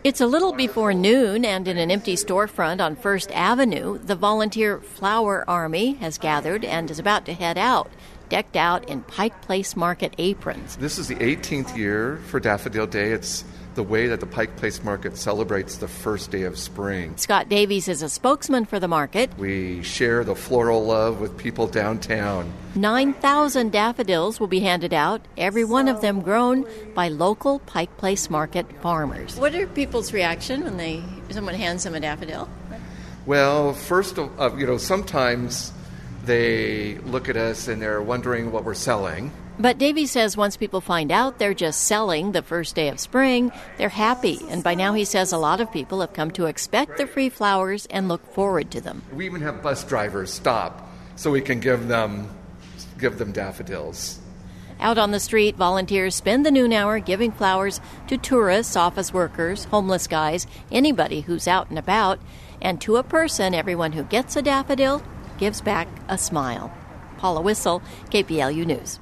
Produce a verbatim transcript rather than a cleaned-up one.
It's a little before noon, and in an empty storefront on First Avenue, the volunteer Flower Army has gathered and is about to head out, decked out in Pike Place Market aprons. This is the eighteenth year for Daffodil Day. It's the way that the Pike Place Market celebrates the first day of spring. Scott Davies is a spokesman for the market. We share the floral love with people downtown. nine thousand daffodils will be handed out, every one of them grown by local Pike Place Market farmers. What are people's reaction when they someone hands them a daffodil? Well, first, uh, you know, sometimes they look at us and they're wondering what we're selling. But Davey says once people find out they're just selling the first day of spring, they're happy. And by now he says a lot of people have come to expect the free flowers and look forward to them. We even have bus drivers stop so we can give them give them daffodils. Out on the street, volunteers spend the noon hour giving flowers to tourists, office workers, homeless guys, anybody who's out and about. And to a person, everyone who gets a daffodil gives back a smile. Paula Whistle, K P L U News.